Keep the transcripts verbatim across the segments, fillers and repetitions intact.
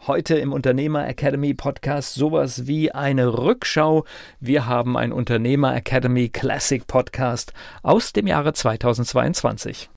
Heute im Unternehmer Academy Podcast sowas wie eine Rückschau. Wir haben ein Unternehmer Academy Classic Podcast aus dem Jahre zweitausendzweiundzwanzig.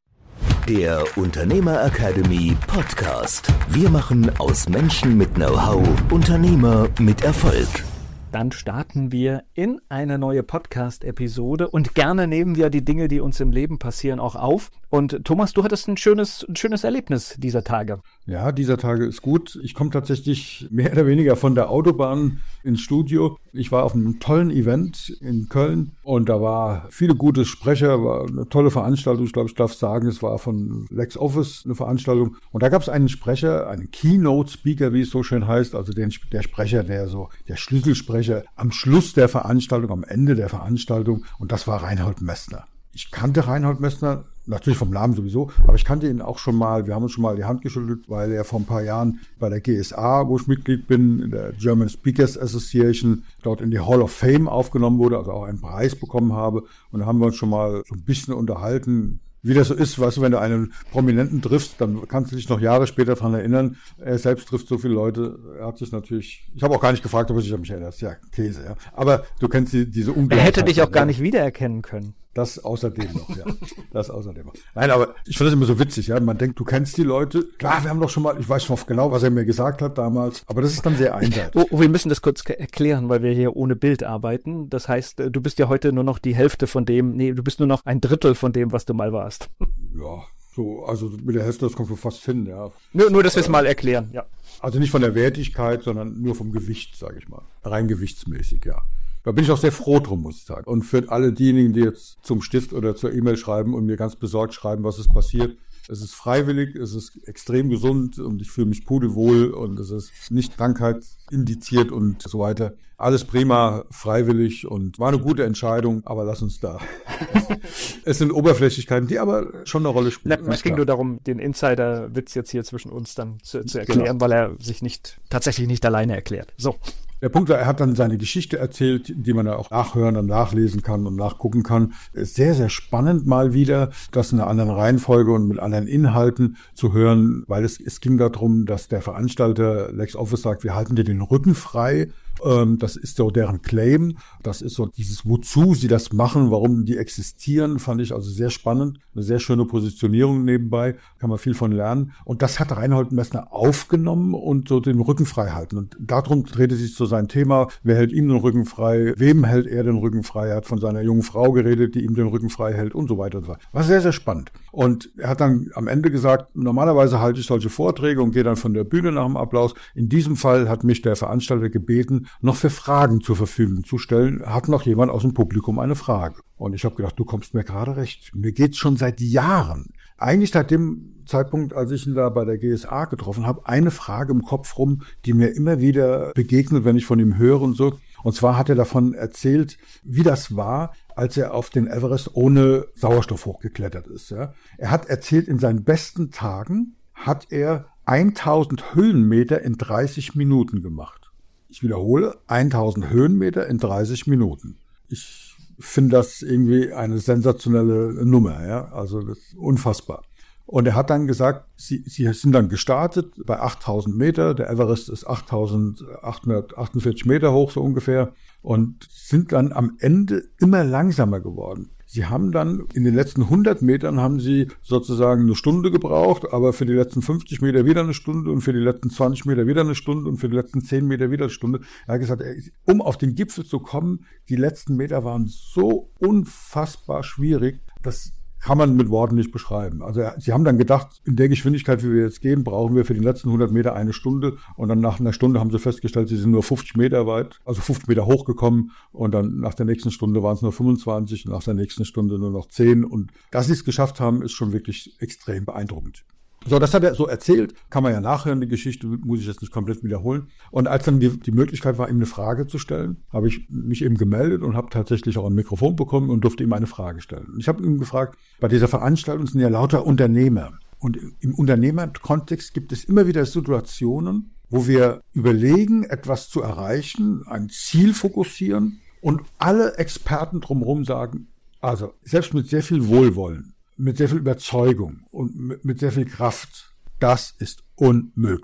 Der Unternehmer Academy Podcast. Wir machen aus Menschen mit Know-how Unternehmer mit Erfolg. Dann starten wir in eine neue Podcast-Episode und gerne nehmen wir die Dinge, die uns im Leben passieren, auch auf. Und Thomas, du hattest ein schönes, ein schönes Erlebnis dieser Tage. Ja, dieser Tage ist gut. Ich komme tatsächlich mehr oder weniger von der Autobahn ins Studio. Ich war auf einem tollen Event in Köln und da war viele gute Sprecher, war eine tolle Veranstaltung. Ich glaube, ich darf sagen, es war von LexOffice eine Veranstaltung. Und da gab es einen Sprecher, einen Keynote-Speaker, wie es so schön heißt, also den, der Sprecher, der so, der Schlüsselsprecher am Schluss der Veranstaltung, am Ende der Veranstaltung. Und das war Reinhold Messner. Ich kannte Reinhold Messner, natürlich vom Namen sowieso, aber ich kannte ihn auch schon mal, wir haben uns schon mal die Hand geschüttelt, weil er vor ein paar Jahren bei der G S A, wo ich Mitglied bin, in der German Speakers Association, dort in die Hall of Fame aufgenommen wurde, also auch einen Preis bekommen habe. Und da haben wir uns schon mal so ein bisschen unterhalten, wie das so ist, weißt du, wenn du einen Prominenten triffst, dann kannst du dich noch Jahre später daran erinnern. Er selbst trifft so viele Leute. Er hat sich natürlich, ich habe auch gar nicht gefragt, ob er sich an mich erinnert. Das ist ja Käse, ja. Aber du kennst die, diese Ungleichheit. Er hätte dich auch gar nicht wiedererkennen können. Das außerdem noch, ja. Das außerdem noch. Nein, aber ich finde das immer so witzig, ja. Man denkt, du kennst die Leute. Klar, wir haben doch schon mal, ich weiß noch genau, was er mir gesagt hat damals, aber das ist dann sehr einseitig. Oh, oh, wir müssen das kurz erklären, weil wir hier ohne Bild arbeiten. Das heißt, du bist ja heute nur noch die Hälfte von dem, nee, du bist nur noch ein Drittel von dem, was du mal warst. Ja, so, also mit der Hälfte, das kommt so fast hin, ja. Nur, nur dass wir es mal erklären, ja. Also nicht von der Wertigkeit, sondern nur vom Gewicht, sage ich mal. Rein gewichtsmäßig, ja. Da bin ich auch sehr froh drum, muss ich sagen. Und für alle diejenigen, die jetzt zum Stift oder zur E-Mail schreiben und mir ganz besorgt schreiben, was ist passiert. Es ist freiwillig, es ist extrem gesund und ich fühle mich pudelwohl und es ist nicht Krankheit indiziert und so weiter. Alles prima, freiwillig und war eine gute Entscheidung, aber lass uns da. Es sind Oberflächlichkeiten, die aber schon eine Rolle spielen. Na, es ging nur darum, den Insider-Witz jetzt hier zwischen uns dann zu, zu erklären, genau. Weil er sich nicht tatsächlich nicht alleine erklärt. So. Der Punkt war, er hat dann seine Geschichte erzählt, die man ja auch nachhören und nachlesen kann und nachgucken kann. Sehr, sehr spannend mal wieder, das in einer anderen Reihenfolge und mit anderen Inhalten zu hören, weil es, es ging darum, dass der Veranstalter LexOffice sagt, wir halten dir den Rücken frei. Das ist so deren Claim. Das ist so dieses, wozu sie das machen, warum die existieren, fand ich also sehr spannend. Eine sehr schöne Positionierung nebenbei, kann man viel von lernen. Und das hat Reinhold Messner aufgenommen und so den Rücken frei halten. Und darum drehte sich so sein Thema. Wer hält ihm den Rücken frei? Wem hält er den Rücken frei? Er hat von seiner jungen Frau geredet, die ihm den Rücken frei hält und so weiter und so weiter. War sehr, sehr spannend. Und er hat dann am Ende gesagt, normalerweise halte ich solche Vorträge und gehe dann von der Bühne nach dem Applaus. In diesem Fall hat mich der Veranstalter gebeten, noch für Fragen zur Verfügung zu stellen. Hat noch jemand aus dem Publikum eine Frage? Und ich habe gedacht, du kommst mir gerade recht. Mir geht's schon seit Jahren. Eigentlich seit dem Zeitpunkt, als ich ihn da bei der G S A getroffen habe, eine Frage im Kopf rum, die mir immer wieder begegnet, wenn ich von ihm höre und so. Und zwar hat er davon erzählt, wie das war, als er auf den Everest ohne Sauerstoff hochgeklettert ist. Ja. Er hat erzählt, in seinen besten Tagen hat er tausend Höhenmeter in dreißig Minuten gemacht. Ich wiederhole, tausend Höhenmeter in dreißig Minuten. Ich finde das irgendwie eine sensationelle Nummer, ja, also das ist unfassbar. Und er hat dann gesagt, sie, sie sind dann gestartet bei achttausend Meter, der Everest ist achttausendachthundertachtundvierzig Meter hoch so ungefähr und sind dann am Ende immer langsamer geworden. Sie haben dann in den letzten hundert Metern haben sie sozusagen eine Stunde gebraucht, aber für die letzten fünfzig Meter wieder eine Stunde und für die letzten zwanzig Meter wieder eine Stunde und für die letzten zehn Meter wieder eine Stunde. Er hat gesagt, um auf den Gipfel zu kommen, die letzten Meter waren so unfassbar schwierig, dass kann man mit Worten nicht beschreiben. Also sie haben dann gedacht, in der Geschwindigkeit, wie wir jetzt gehen, brauchen wir für die letzten hundert Meter eine Stunde. Und dann nach einer Stunde haben sie festgestellt, sie sind nur fünfzig Meter weit, also fünfzig Meter hochgekommen. Und dann nach der nächsten Stunde waren es nur fünfundzwanzig, nach der nächsten Stunde nur noch zehn. Und dass sie es geschafft haben, ist schon wirklich extrem beeindruckend. So, das hat er so erzählt, kann man ja nachhören, die Geschichte, muss ich jetzt nicht komplett wiederholen. Und als dann die, die Möglichkeit war, ihm eine Frage zu stellen, habe ich mich eben gemeldet und habe tatsächlich auch ein Mikrofon bekommen und durfte ihm eine Frage stellen. Und ich habe ihm gefragt, bei dieser Veranstaltung sind ja lauter Unternehmer. Und im Unternehmerkontext gibt es immer wieder Situationen, wo wir überlegen, etwas zu erreichen, ein Ziel fokussieren und alle Experten drumherum sagen, also selbst mit sehr viel Wohlwollen, mit sehr viel Überzeugung und mit sehr viel Kraft, das ist unmöglich.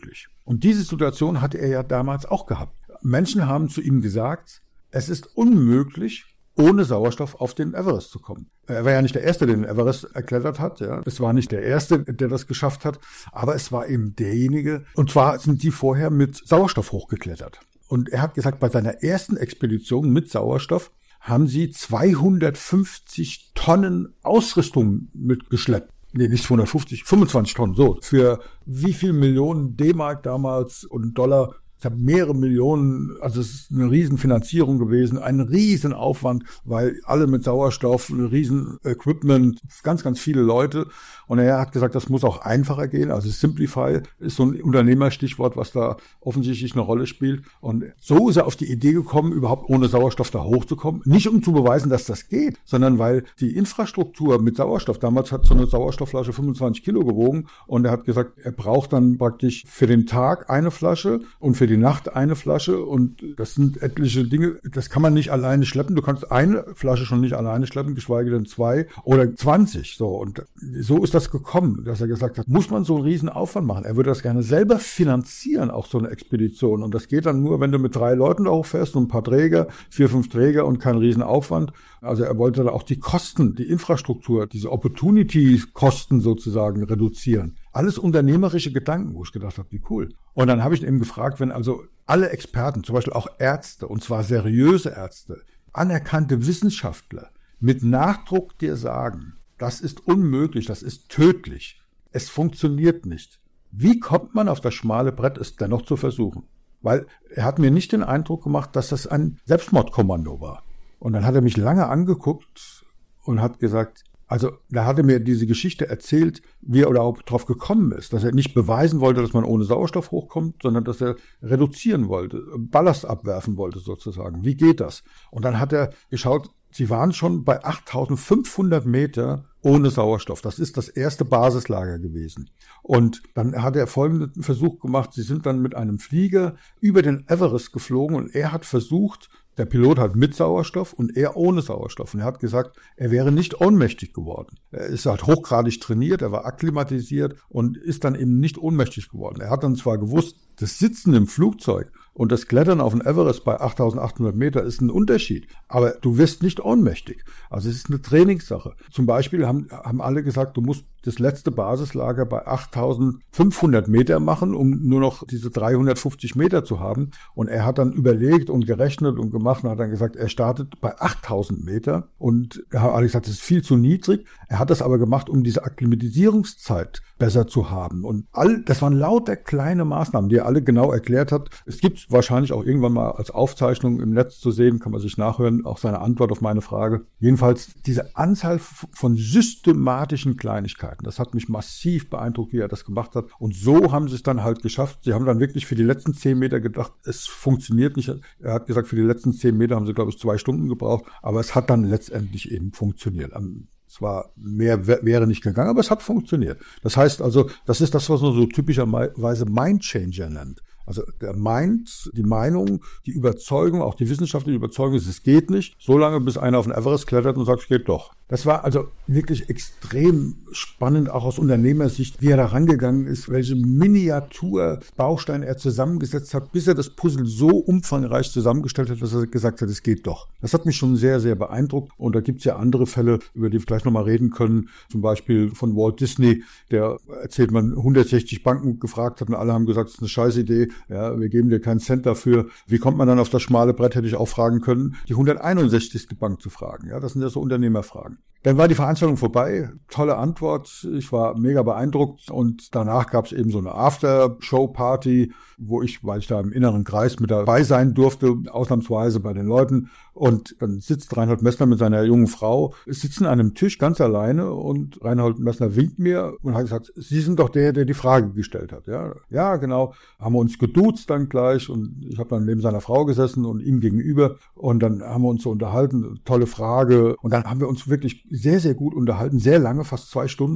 Und diese Situation hatte er ja damals auch gehabt. Menschen haben zu ihm gesagt, es ist unmöglich, ohne Sauerstoff auf den Everest zu kommen. Er war ja nicht der Erste, der den Everest erklettert hat. Ja. Es war nicht der Erste, der das geschafft hat, aber es war eben derjenige. Und zwar sind die vorher mit Sauerstoff hochgeklettert. Und er hat gesagt, bei seiner ersten Expedition mit Sauerstoff haben sie zweihundertfünfzig Tonnen Ausrüstung mitgeschleppt. Nee, nicht zweihundertfünfzig, fünfundzwanzig Tonnen, so. Für wie viel Millionen D-Mark damals und Dollar? Ich habe mehrere Millionen, also es ist eine Riesenfinanzierung gewesen, ein Riesenaufwand, weil alle mit Sauerstoff, ein Riesen-Equipment, ganz, ganz viele Leute. Und er hat gesagt, das muss auch einfacher gehen. Also Simplify ist so ein Unternehmerstichwort, was da offensichtlich eine Rolle spielt. Und so ist er auf die Idee gekommen, überhaupt ohne Sauerstoff da hochzukommen. Nicht um zu beweisen, dass das geht, sondern weil die Infrastruktur mit Sauerstoff, damals hat so eine Sauerstoffflasche fünfundzwanzig Kilo gewogen. Und er hat gesagt, er braucht dann praktisch für den Tag eine Flasche und für die Nacht eine Flasche. Und das sind etliche Dinge, das kann man nicht alleine schleppen. Du kannst eine Flasche schon nicht alleine schleppen, geschweige denn zwei oder zwanzig. So, und so ist das gekommen, dass er gesagt hat, muss man so einen riesen Aufwand machen. Er würde das gerne selber finanzieren, auch so eine Expedition. Und das geht dann nur, wenn du mit drei Leuten da hochfährst und ein paar Träger, vier, fünf Träger und kein riesen Aufwand. Also er wollte da auch die Kosten, die Infrastruktur, diese Opportunity-Kosten sozusagen reduzieren. Alles unternehmerische Gedanken, wo ich gedacht habe, wie cool. Und dann habe ich ihn eben gefragt, wenn also alle Experten, zum Beispiel auch Ärzte, und zwar seriöse Ärzte, anerkannte Wissenschaftler, mit Nachdruck dir sagen, das ist unmöglich, das ist tödlich, es funktioniert nicht. Wie kommt man auf das schmale Brett, es dennoch zu versuchen? Weil er hat mir nicht den Eindruck gemacht, dass das ein Selbstmordkommando war. Und dann hat er mich lange angeguckt und hat gesagt, also da hat er mir diese Geschichte erzählt, wie er auch drauf gekommen ist, dass er nicht beweisen wollte, dass man ohne Sauerstoff hochkommt, sondern dass er reduzieren wollte, Ballast abwerfen wollte sozusagen. Wie geht das? Und dann hat er geschaut, sie waren schon bei achttausendfünfhundert Meter ohne Sauerstoff. Das ist das erste Basislager gewesen. Und dann hat er folgenden Versuch gemacht. Sie sind dann mit einem Flieger über den Everest geflogen und er hat versucht, der Pilot hat mit Sauerstoff und er ohne Sauerstoff. Und er hat gesagt, er wäre nicht ohnmächtig geworden. Er ist halt hochgradig trainiert, er war akklimatisiert und ist dann eben nicht ohnmächtig geworden. Er hat dann zwar gewusst, das Sitzen im Flugzeug und das Klettern auf den Everest bei achttausendachthundert Meter ist ein Unterschied. Aber du wirst nicht ohnmächtig. Also es ist eine Trainingssache. Zum Beispiel haben, haben alle gesagt, du musst das letzte Basislager bei achttausendfünfhundert Meter machen, um nur noch diese dreihundertfünfzig Meter zu haben. Und er hat dann überlegt und gerechnet und gemacht und hat dann gesagt, er startet bei achttausend Meter. Und er hat alle gesagt, das ist viel zu niedrig. Er hat das aber gemacht, um diese Akklimatisierungszeit besser zu haben. Und all, das waren lauter kleine Maßnahmen, die er alle genau erklärt hat. Es gibt wahrscheinlich auch irgendwann mal als Aufzeichnung im Netz zu sehen, kann man sich nachhören, auch seine Antwort auf meine Frage. Jedenfalls diese Anzahl von systematischen Kleinigkeiten, das hat mich massiv beeindruckt, wie er das gemacht hat. Und so haben sie es dann halt geschafft. Sie haben dann wirklich für die letzten zehn Meter gedacht, es funktioniert nicht. Er hat gesagt, für die letzten zehn Meter haben sie, glaube ich, zwei Stunden gebraucht. Aber es hat dann letztendlich eben funktioniert. Es war mehr wäre nicht gegangen, aber es hat funktioniert. Das heißt also, das ist das, was man so typischerweise Mindchanger nennt. Also der Mind, die Meinung, die Überzeugung, auch die wissenschaftliche Überzeugung ist, es geht nicht, solange bis einer auf den Everest klettert und sagt, es geht doch. Das war also wirklich extrem spannend, auch aus Unternehmersicht, wie er da rangegangen ist, welche Miniaturbausteine er zusammengesetzt hat, bis er das Puzzle so umfangreich zusammengestellt hat, dass er gesagt hat, es geht doch. Das hat mich schon sehr, sehr beeindruckt. Und da gibt es ja andere Fälle, über die wir vielleicht nochmal reden können. Zum Beispiel von Walt Disney, der erzählt man hundertsechzig Banken gefragt hat und alle haben gesagt, das ist eine scheiß Idee. Ja, wir geben dir keinen Cent dafür. Wie kommt man dann auf das schmale Brett, hätte ich auch fragen können, die hunderteinundsechzigste Bank zu fragen. Ja, das sind ja so Unternehmerfragen. Dann war die Veranstaltung vorbei. Tolle Antwort. Ich war mega beeindruckt. Und danach gab es eben so eine After-Show-Party, wo ich, weil ich da im inneren Kreis mit dabei sein durfte, ausnahmsweise bei den Leuten. Und dann sitzt Reinhold Messner mit seiner jungen Frau, sitzen an einem Tisch ganz alleine und Reinhold Messner winkt mir und hat gesagt, Sie sind doch der, der die Frage gestellt hat. Ja, ja, genau. Haben wir uns geduzt dann gleich und ich habe dann neben seiner Frau gesessen und ihm gegenüber und dann haben wir uns so unterhalten. Tolle Frage. Und dann haben wir uns wirklich sehr, sehr gut unterhalten, sehr lange, fast zwei Stunden.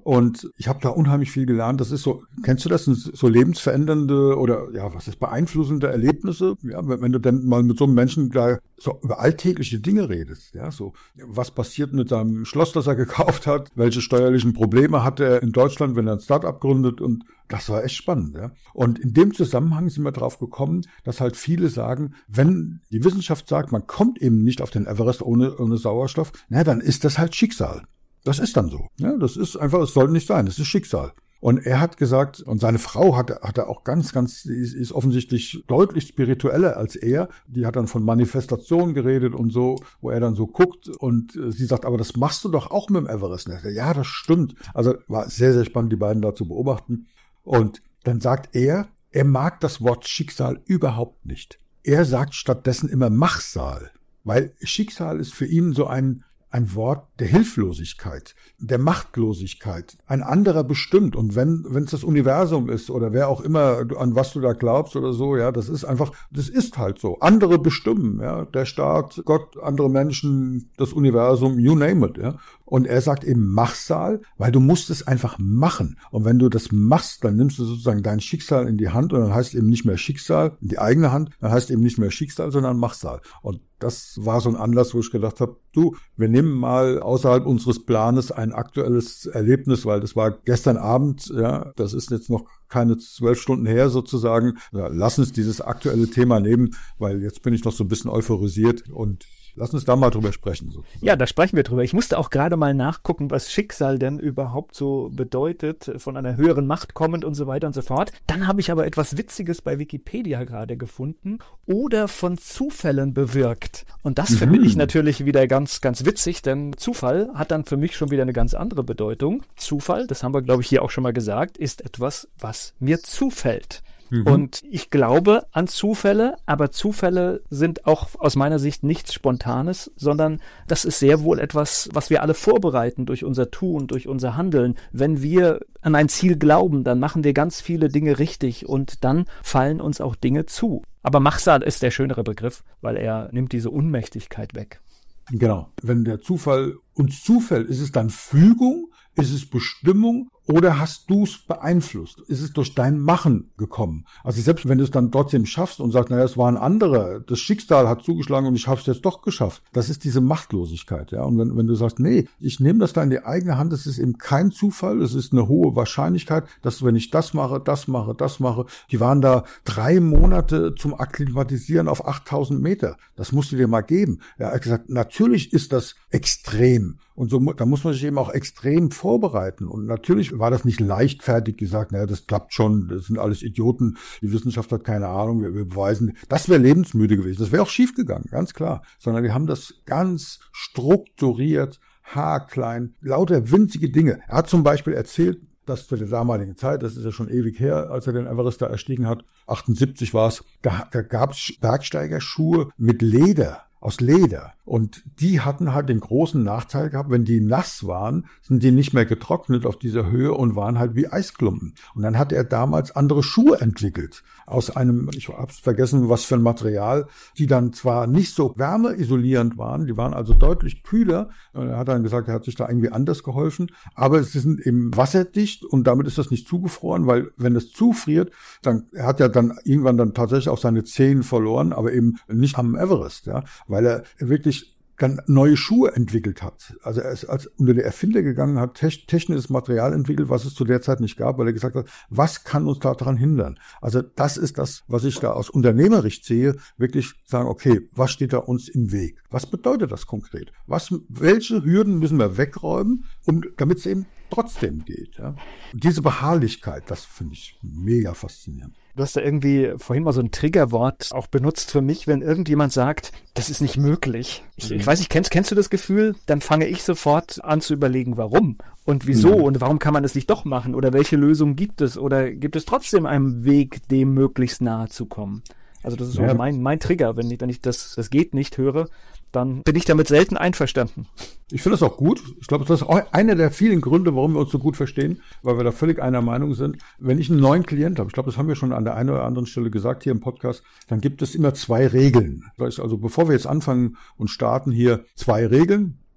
Und ich habe da unheimlich viel gelernt. Das ist so, kennst du das? So lebensverändernde oder ja, was ist beeinflussende Erlebnisse? Ja, wenn, wenn du dann mal mit so einem Menschen da so über alltägliche Dinge redest, ja, so was passiert mit seinem Schloss, das er gekauft hat, welche steuerlichen Probleme hat er in Deutschland, wenn er ein Start-up gründet, und das war echt spannend, ja. Und in dem Zusammenhang sind wir drauf gekommen, dass halt viele sagen, wenn die Wissenschaft sagt, man kommt eben nicht auf den Everest ohne, ohne Sauerstoff, na, dann ist das halt Schicksal. Das ist dann so. Ja, das ist einfach, es soll nicht sein, das ist Schicksal. Und er hat gesagt, und seine Frau hat, hat er auch ganz, ganz, ist, ist offensichtlich deutlich spiritueller als er. Die hat dann von Manifestation geredet und so, wo er dann so guckt. Und äh, sie sagt, aber das machst du doch auch mit dem Everest. Und er sagt, ja, das stimmt. Also war sehr, sehr spannend, die beiden da zu beobachten. Und dann sagt er, er mag das Wort Schicksal überhaupt nicht. Er sagt stattdessen immer Machsal, weil Schicksal ist für ihn so ein ein Wort der Hilflosigkeit, der Machtlosigkeit. Ein anderer bestimmt. Und wenn wenn es das Universum ist oder wer auch immer, an was du da glaubst oder so, ja, das ist einfach, das ist halt so. Andere bestimmen, ja, der Staat, Gott, andere Menschen, das Universum, you name it, ja. Und er sagt eben Machsal, weil du musst es einfach machen. Und wenn du das machst, dann nimmst du sozusagen dein Schicksal in die Hand und dann heißt eben nicht mehr Schicksal, in die eigene Hand, dann heißt eben nicht mehr Schicksal, sondern Machsal. Und das war so ein Anlass, wo ich gedacht habe, du, wir nehmen mal außerhalb unseres Planes ein aktuelles Erlebnis, weil das war gestern Abend, ja, das ist jetzt noch keine zwölf Stunden her sozusagen. Ja, lass uns dieses aktuelle Thema nehmen, weil jetzt bin ich noch so ein bisschen euphorisiert und lass uns da mal drüber sprechen. Sozusagen. Ja, da sprechen wir drüber. Ich musste auch gerade mal nachgucken, was Schicksal denn überhaupt so bedeutet, von einer höheren Macht kommend und so weiter und so fort. Dann habe ich aber etwas Witziges bei Wikipedia gerade gefunden. Oder von Zufällen bewirkt. Und das mhm. finde ich natürlich wieder ganz, ganz witzig, denn Zufall hat dann für mich schon wieder eine ganz andere Bedeutung. Zufall, das haben wir, glaube ich, hier auch schon mal gesagt, ist etwas, was mir zufällt. Mhm. Und ich glaube an Zufälle, aber Zufälle sind auch aus meiner Sicht nichts Spontanes, sondern das ist sehr wohl etwas, was wir alle vorbereiten durch unser Tun, durch unser Handeln. Wenn wir an ein Ziel glauben, dann machen wir ganz viele Dinge richtig und dann fallen uns auch Dinge zu. Aber Machsal ist der schönere Begriff, weil er nimmt diese Unmächtigkeit weg. Genau. Wenn der Zufall uns zufällt, ist es dann Fügung? Ist es Bestimmung oder hast du es beeinflusst? Ist es durch dein Machen gekommen? Also selbst wenn du es dann trotzdem schaffst und sagst, naja, es war ein anderer, das Schicksal hat zugeschlagen und ich habe es jetzt doch geschafft. Das ist diese Machtlosigkeit. Ja. Und wenn, wenn du sagst, nee, ich nehme das da in die eigene Hand, es ist eben kein Zufall, es ist eine hohe Wahrscheinlichkeit, dass wenn ich das mache, das mache, das mache, die waren da drei Monate zum Akklimatisieren auf achttausend Meter. Das musst du dir mal geben. Ja, er hat gesagt, natürlich ist das extrem. Und so, da muss man sich eben auch extrem vorbereiten. Und natürlich war das nicht leichtfertig gesagt, naja, das klappt schon, das sind alles Idioten, die Wissenschaft hat keine Ahnung, wir, wir beweisen, das wäre lebensmüde gewesen, das wäre auch schief gegangen, ganz klar. Sondern wir haben das ganz strukturiert, haarklein, lauter winzige Dinge. Er hat zum Beispiel erzählt, dass zu der damaligen Zeit, das ist ja schon ewig her, als er den Everest da erstiegen hat, achtundsiebzig war es, da, da gab es Bergsteigerschuhe mit Leder, aus Leder. Und die hatten halt den großen Nachteil gehabt, wenn die nass waren, sind die nicht mehr getrocknet auf dieser Höhe und waren halt wie Eisklumpen. Und dann hat er damals andere Schuhe entwickelt. Aus einem, ich hab's vergessen, was für ein Material, die dann zwar nicht so wärmeisolierend waren, die waren also deutlich kühler. Und er hat dann gesagt, er hat sich da irgendwie anders geholfen. Aber sie sind eben wasserdicht und damit ist das nicht zugefroren, weil wenn es zufriert, dann, er hat ja dann irgendwann dann tatsächlich auch seine Zehen verloren, aber eben nicht am Everest, ja, weil er wirklich dann neue Schuhe entwickelt hat. Also er ist als unter die Erfinder gegangen, hat technisches Material entwickelt, was es zu der Zeit nicht gab, weil er gesagt hat, was kann uns daran hindern? Also das ist das, was ich da aus Unternehmersicht sehe, wirklich sagen, okay, was steht da uns im Weg? Was bedeutet das konkret? Was, welche Hürden müssen wir wegräumen, um, damit es eben trotzdem geht? Ja? Und diese Beharrlichkeit, das finde ich mega faszinierend. Du hast da irgendwie vorhin mal so ein Triggerwort auch benutzt für mich, wenn irgendjemand sagt, das ist nicht möglich. Ich, mhm. ich weiß nicht, kennst, kennst du das Gefühl? Dann fange ich sofort an zu überlegen, warum und wieso mhm. und warum kann man es nicht doch machen oder welche Lösung gibt es oder gibt es trotzdem einen Weg, dem möglichst nahe zu kommen? Also das ist ja. auch mein, mein Trigger, wenn ich, wenn ich das, das geht nicht höre, dann bin ich damit selten einverstanden. Ich finde das auch gut. Ich glaube, das ist auch einer der vielen Gründe, warum wir uns so gut verstehen, weil wir da völlig einer Meinung sind. Wenn ich einen neuen Klient habe, ich glaube, das haben wir schon an der einen oder anderen Stelle gesagt hier im Podcast, dann gibt es immer zwei Regeln. Das heißt also, bevor wir jetzt anfangen und starten hier, zwei Regeln.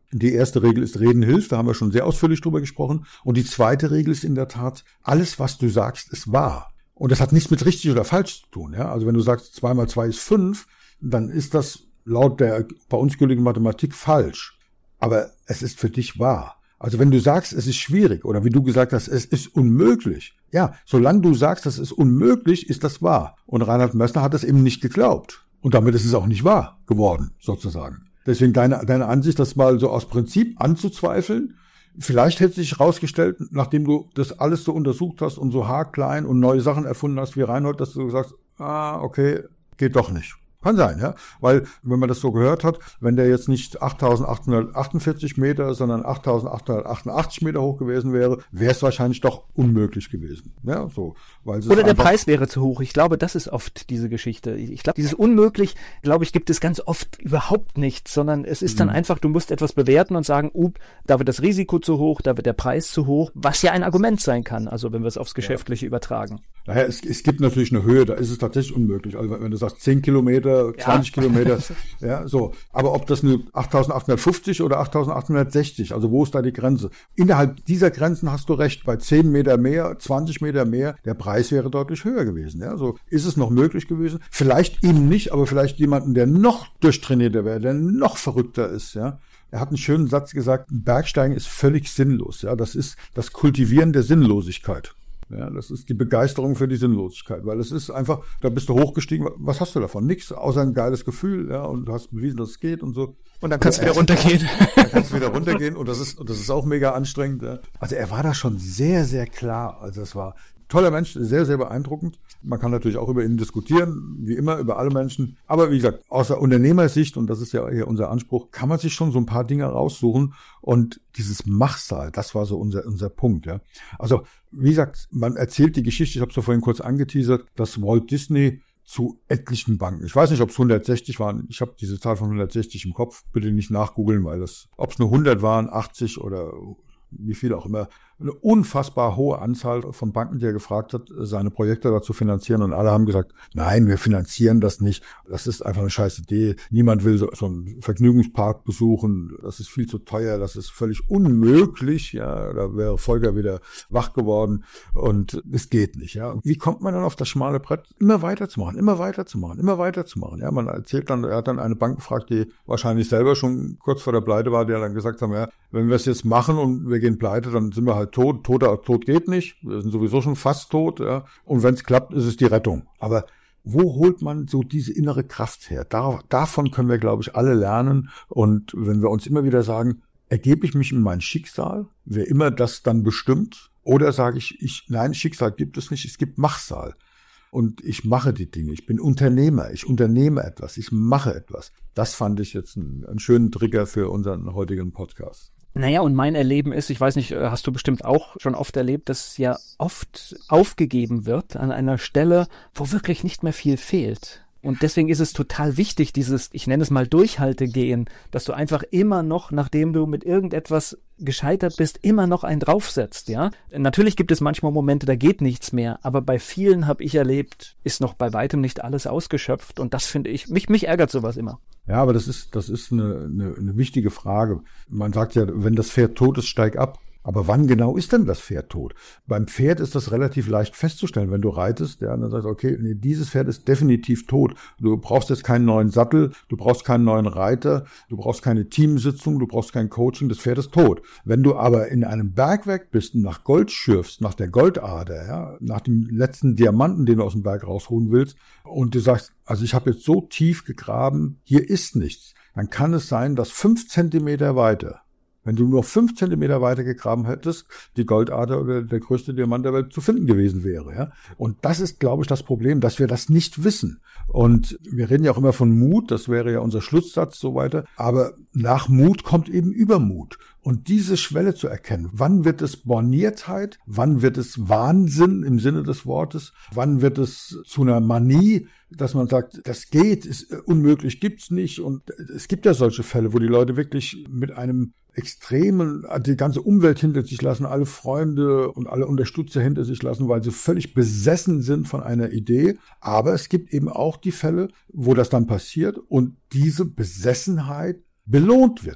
Die erste Regel ist Reden hilft, da haben wir schon sehr ausführlich drüber gesprochen. Und die zweite Regel ist in der Tat, alles, was du sagst, ist wahr. Und das hat nichts mit richtig oder falsch zu tun. Ja? Also wenn du sagst, zwei mal zwei ist fünf, dann ist das laut der bei uns gültigen Mathematik falsch. Aber es ist für dich wahr. Also wenn du sagst, es ist schwierig, oder wie du gesagt hast, es ist unmöglich. Ja, solange du sagst, das ist unmöglich, ist das wahr. Und Reinhard Messner hat das eben nicht geglaubt. Und damit ist es auch nicht wahr geworden, sozusagen. Deswegen deine, deine Ansicht, das mal so aus Prinzip anzuzweifeln, vielleicht hätte sich herausgestellt, nachdem du das alles so untersucht hast und so haarklein und neue Sachen erfunden hast wie Reinhold, dass du sagst, ah, okay, geht doch nicht. Kann sein, ja, weil, wenn man das so gehört hat, wenn der jetzt nicht achttausendachthundertachtundvierzig Meter, sondern achttausendachthundertachtundachtzig Meter hoch gewesen wäre, wäre es wahrscheinlich doch unmöglich gewesen, ja, so. Weil Oder der Preis wäre zu hoch. Ich glaube, das ist oft diese Geschichte. Ich glaube, dieses Unmöglich, glaube ich, gibt es ganz oft überhaupt nicht, sondern es ist dann mhm. einfach, du musst etwas bewerten und sagen, up, da wird das Risiko zu hoch, da wird der Preis zu hoch, was ja ein Argument sein kann, also wenn wir es aufs Geschäftliche ja. übertragen. Naja, es, es gibt natürlich eine Höhe, da ist es tatsächlich unmöglich. Also wenn du sagst zehn Kilometer, zwanzig ja. Kilometer, ja, so. Aber ob das nur achttausendachthundertfünfzig oder achttausendachthundertsechzig, also wo ist da die Grenze? Innerhalb dieser Grenzen hast du recht, bei zehn Meter mehr, zwanzig Meter mehr, der Preis wäre deutlich höher gewesen, ja. So ist es noch möglich gewesen. Vielleicht ihm nicht, aber vielleicht jemanden, der noch durchtrainierter wäre, der noch verrückter ist, ja. Er hat einen schönen Satz gesagt, Bergsteigen ist völlig sinnlos, ja. Das ist das Kultivieren der Sinnlosigkeit. Ja, das ist die Begeisterung für die Sinnlosigkeit, weil es ist einfach, da bist du hochgestiegen, was hast du davon? Nichts, außer ein geiles Gefühl, ja, und du hast bewiesen, dass es geht und so. Und dann kannst du wieder runtergehen. Dann kannst du wieder runtergehen und das ist, und das ist auch mega anstrengend. Ja. Also er war da schon sehr, sehr klar. Also es war toller Mensch, sehr, sehr beeindruckend. Man kann natürlich auch über ihn diskutieren, wie immer, über alle Menschen. Aber wie gesagt, aus der Unternehmersicht, und das ist ja hier unser Anspruch, kann man sich schon so ein paar Dinge raussuchen. Und dieses Machsal, das war so unser, unser Punkt. Ja. Also wie gesagt, man erzählt die Geschichte, ich habe es ja vorhin kurz angeteasert, dass Walt Disney zu etlichen Banken, ich weiß nicht, ob es hundertsechzig waren, ich habe diese Zahl von hundertsechzig im Kopf, bitte nicht nachgoogeln, weil das, ob es nur hundert waren, achtzig oder wie viel auch immer, eine unfassbar hohe Anzahl von Banken, die er gefragt hat, seine Projekte dazu finanzieren. Und alle haben gesagt, nein, wir finanzieren das nicht. Das ist einfach eine scheiß Idee. Niemand will so, so einen Vergnügungspark besuchen. Das ist viel zu teuer. Das ist völlig unmöglich. Ja, da wäre Volker wieder wach geworden. Und es geht nicht. Ja, wie kommt man dann auf das schmale Brett? Immer weiterzumachen, immer weiterzumachen, immer weiterzumachen. Ja, man erzählt dann, er hat dann eine Bank gefragt, die wahrscheinlich selber schon kurz vor der Pleite war, die dann gesagt haben, ja, wenn wir es jetzt machen und wir gehen pleite, dann sind wir halt tot. Toter Tod geht nicht. Wir sind sowieso schon fast tot. Ja. Und wenn es klappt, ist es die Rettung. Aber wo holt man so diese innere Kraft her? Da, davon können wir, glaube ich, alle lernen. Und wenn wir uns immer wieder sagen, ergebe ich mich in mein Schicksal, wer immer das dann bestimmt, oder sage ich, ich, nein, Schicksal gibt es nicht, es gibt Machsal. Und ich mache die Dinge. Ich bin Unternehmer. Ich unternehme etwas. Ich mache etwas. Das fand ich jetzt einen, einen schönen Trigger für unseren heutigen Podcast. Naja, und mein Erleben ist, ich weiß nicht, hast du bestimmt auch schon oft erlebt, dass ja oft aufgegeben wird an einer Stelle, wo wirklich nicht mehr viel fehlt. Und deswegen ist es total wichtig, dieses, ich nenne es mal Durchhaltegehen, dass du einfach immer noch, nachdem du mit irgendetwas gescheitert bist, immer noch einen draufsetzt, ja. Natürlich gibt es manchmal Momente, da geht nichts mehr, aber bei vielen habe ich erlebt, ist noch bei weitem nicht alles ausgeschöpft und das finde ich, mich, mich ärgert sowas immer. Ja, aber das ist, das ist eine, eine, eine wichtige Frage. Man sagt ja, wenn das Pferd tot ist, steig ab. Aber wann genau ist denn das Pferd tot? Beim Pferd ist das relativ leicht festzustellen, wenn du reitest, ja, dann sagst du, okay, nee, dieses Pferd ist definitiv tot. Du brauchst jetzt keinen neuen Sattel, du brauchst keinen neuen Reiter, du brauchst keine Teamsitzung, du brauchst kein Coaching, das Pferd ist tot. Wenn du aber in einem Bergwerk bist und nach Gold schürfst, nach der Goldader, ja, nach dem letzten Diamanten, den du aus dem Berg rausholen willst, und du sagst, also ich habe jetzt so tief gegraben, hier ist nichts, dann kann es sein, dass fünf Zentimeter weiter, wenn du nur fünf Zentimeter weiter gegraben hättest, die Goldader oder der größte Diamant der Welt zu finden gewesen wäre. Ja? Und das ist, glaube ich, das Problem, dass wir das nicht wissen. Und wir reden ja auch immer von Mut, das wäre ja unser Schlusssatz so weiter. Aber nach Mut kommt eben Übermut. Und diese Schwelle zu erkennen, wann wird es Borniertheit, wann wird es Wahnsinn im Sinne des Wortes, wann wird es zu einer Manie, dass man sagt, das geht, ist unmöglich, gibt's nicht. Und es gibt ja solche Fälle, wo die Leute wirklich mit einem extremen, die ganze Umwelt hinter sich lassen, alle Freunde und alle Unterstützer hinter sich lassen, weil sie völlig besessen sind von einer Idee. Aber es gibt eben auch die Fälle, wo das dann passiert und diese Besessenheit belohnt wird.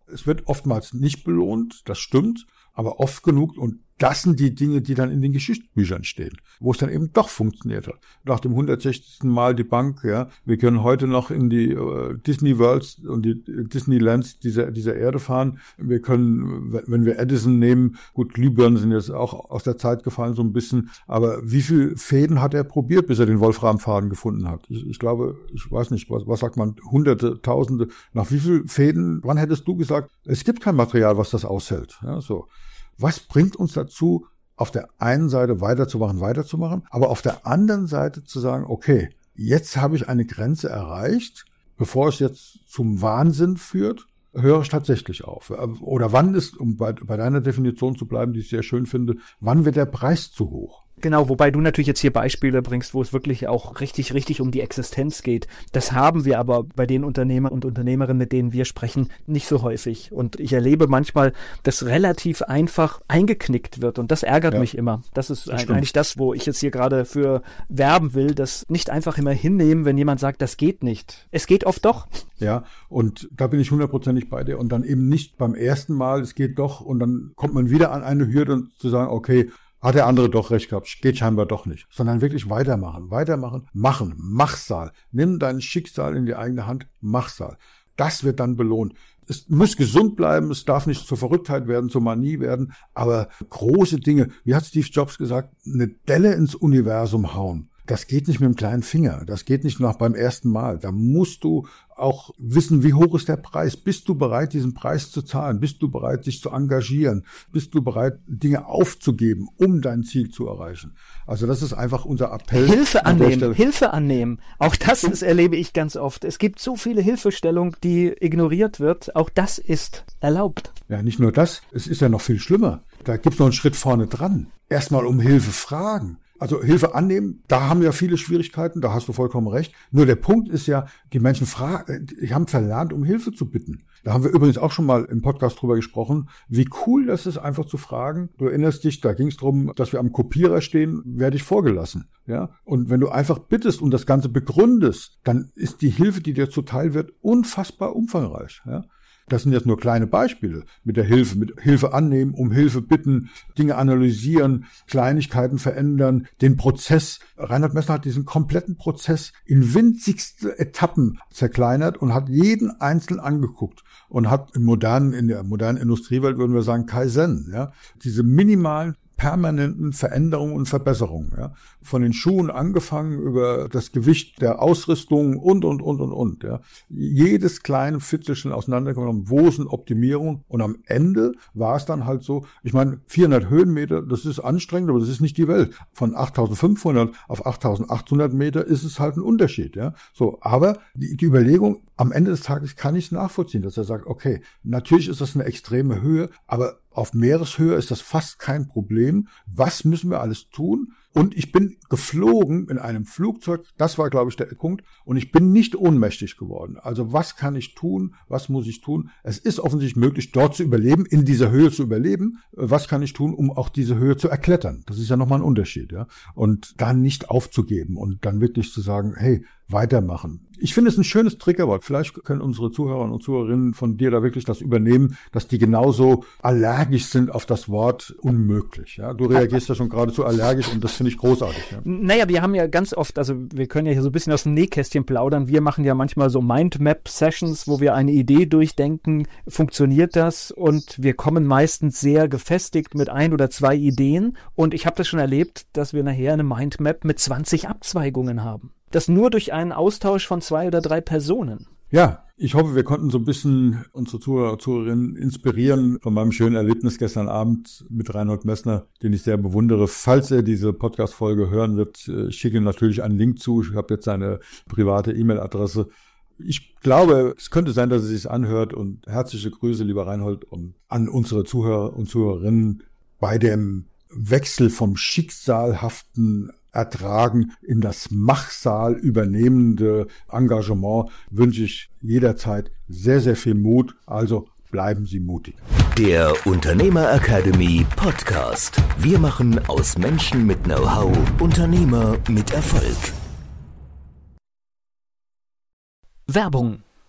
Es wird oftmals nicht belohnt, das stimmt, aber oft genug, und das sind die Dinge, die dann in den Geschichtsbüchern stehen, wo es dann eben doch funktioniert hat. Nach dem hundertsechzigsten Mal die Bank, ja, wir können heute noch in die äh, Disney Worlds und die Disneylands dieser, dieser Erde fahren. Wir können, wenn wir Edison nehmen, gut, Glühbirnen sind jetzt auch aus der Zeit gefallen so ein bisschen, aber wie viel Fäden hat er probiert, bis er den Wolframfaden gefunden hat? Ich, ich glaube, ich weiß nicht, was, was sagt man, Hunderte, Tausende, nach wie viel Fäden, wann hättest du gesagt, es gibt kein Material, was das aushält, ja, so. Was bringt uns dazu, auf der einen Seite weiterzumachen, weiterzumachen, aber auf der anderen Seite zu sagen, okay, jetzt habe ich eine Grenze erreicht, bevor es jetzt zum Wahnsinn führt, höre ich tatsächlich auf. Oder wann ist, um bei, bei deiner Definition zu bleiben, die ich sehr schön finde, wann wird der Preis zu hoch? Genau, wobei du natürlich jetzt hier Beispiele bringst, wo es wirklich auch richtig, richtig um die Existenz geht. Das haben wir aber bei den Unternehmern und Unternehmerinnen, mit denen wir sprechen, nicht so häufig. Und ich erlebe manchmal, dass relativ einfach eingeknickt wird. Und das ärgert ja. mich immer. Das ist das eigentlich das, wo ich jetzt hier gerade für werben will, das nicht einfach immer hinnehmen, wenn jemand sagt, das geht nicht. Es geht oft doch. Ja, und da bin ich hundertprozentig bei dir. Und dann eben nicht beim ersten Mal, es geht doch. Und dann kommt man wieder an eine Hürde und zu sagen, okay, hat der andere doch recht gehabt, geht scheinbar doch nicht. Sondern wirklich weitermachen, weitermachen, machen, Machsal. Nimm dein Schicksal in die eigene Hand, Machsal. Das wird dann belohnt. Es muss gesund bleiben, es darf nicht zur Verrücktheit werden, zur Manie werden, aber große Dinge, wie hat Steve Jobs gesagt, eine Delle ins Universum hauen. Das geht nicht mit dem kleinen Finger, das geht nicht noch beim ersten Mal. Da musst du auch wissen, wie hoch ist der Preis. Bist du bereit, diesen Preis zu zahlen? Bist du bereit, dich zu engagieren? Bist du bereit, Dinge aufzugeben, um dein Ziel zu erreichen? Also das ist einfach unser Appell. Hilfe annehmen, Hilfe annehmen. Auch das ist, erlebe ich ganz oft. Es gibt so viele Hilfestellung, die ignoriert wird. Auch das ist erlaubt. Ja, nicht nur das. Es ist ja noch viel schlimmer. Da gibt es noch einen Schritt vorne dran. Erstmal um Hilfe fragen. Also Hilfe annehmen, da haben wir viele Schwierigkeiten, da hast du vollkommen recht. Nur der Punkt ist ja, die Menschen fragen, die haben verlernt, um Hilfe zu bitten. Da haben wir übrigens auch schon mal im Podcast drüber gesprochen, wie cool das ist, einfach zu fragen. Du erinnerst dich, da ging es darum, dass wir am Kopierer stehen, werde ich vorgelassen. Ja? Und wenn du einfach bittest und das Ganze begründest, dann ist die Hilfe, die dir zuteil wird, unfassbar umfangreich. Ja? Das sind jetzt nur kleine Beispiele mit der Hilfe, mit Hilfe annehmen, um Hilfe bitten, Dinge analysieren, Kleinigkeiten verändern, den Prozess. Reinhard Messner hat diesen kompletten Prozess in winzigste Etappen zerkleinert und hat jeden einzeln angeguckt und hat im modernen, in der modernen Industriewelt würden wir sagen Kaizen, ja, diese minimalen permanenten Veränderungen und Verbesserungen, ja. Von den Schuhen angefangen über das Gewicht der Ausrüstung und, und, und, und, und, ja. Jedes kleine Fitzelchen auseinandergenommen, wo sind Optimierungen? Und am Ende war es dann halt so, ich meine, vierhundert Höhenmeter, das ist anstrengend, aber das ist nicht die Welt. Von achttausendfünfhundert auf achttausendachthundert Meter ist es halt ein Unterschied, ja. So, aber die, die Überlegung, am Ende des Tages kann ich es nachvollziehen, dass er sagt, okay, natürlich ist das eine extreme Höhe, aber auf Meereshöhe ist das fast kein Problem. Was müssen wir alles tun? Und ich bin geflogen in einem Flugzeug, das war, glaube ich, der Punkt, und ich bin nicht ohnmächtig geworden. Also was kann ich tun? Was muss ich tun? Es ist offensichtlich möglich, dort zu überleben, in dieser Höhe zu überleben. Was kann ich tun, um auch diese Höhe zu erklettern? Das ist ja nochmal ein Unterschied, ja. Und dann nicht aufzugeben und dann wirklich zu sagen, hey, weitermachen. Ich finde es ein schönes Triggerwort. Vielleicht können unsere Zuhörer und Zuhörerinnen von dir da wirklich das übernehmen, dass die genauso allergisch sind auf das Wort unmöglich. Ja, du reagierst ja schon geradezu allergisch und das finde ich großartig. Ja. Naja, wir haben ja ganz oft, also wir können ja hier so ein bisschen aus dem Nähkästchen plaudern. Wir machen ja manchmal so Mindmap-Sessions, wo wir eine Idee durchdenken. Funktioniert das? Und wir kommen meistens sehr gefestigt mit ein oder zwei Ideen. Und ich habe das schon erlebt, dass wir nachher eine Mindmap mit zwanzig Abzweigungen haben. Das nur durch einen Austausch von zwei oder drei Personen. Ja, ich hoffe, wir konnten so ein bisschen unsere Zuhörer und Zuhörerinnen inspirieren von meinem schönen Erlebnis gestern Abend mit Reinhold Messner, den ich sehr bewundere. Falls er diese Podcast-Folge hören wird, schicke ihm natürlich einen Link zu. Ich habe jetzt seine private E-Mail-Adresse. Ich glaube, es könnte sein, dass er sich anhört. Und herzliche Grüße, lieber Reinhold, und an unsere Zuhörer und Zuhörerinnen bei dem Wechsel vom schicksalhaften Ertragen in das Machsal übernehmende Engagement wünsche ich jederzeit sehr, sehr viel Mut. Also bleiben Sie mutig. Der Unternehmer Academy Podcast. Wir machen aus Menschen mit Know-how Unternehmer mit Erfolg. Werbung.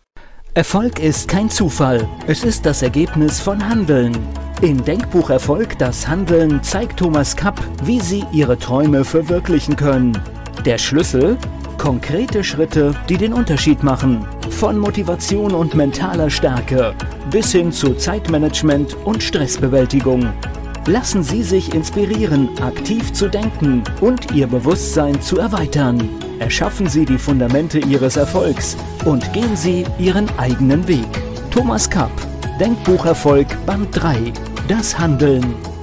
Erfolg ist kein Zufall, es ist das Ergebnis von Handeln. In Denkbuch Erfolg, das Handeln zeigt Thomas Kapp, wie Sie Ihre Träume verwirklichen können. Der Schlüssel? Konkrete Schritte, die den Unterschied machen. Von Motivation und mentaler Stärke bis hin zu Zeitmanagement und Stressbewältigung. Lassen Sie sich inspirieren, aktiv zu denken und Ihr Bewusstsein zu erweitern. Erschaffen Sie die Fundamente Ihres Erfolgs und gehen Sie Ihren eigenen Weg. Thomas Kapp, Denkbuch Erfolg, Band drei. Das Handeln.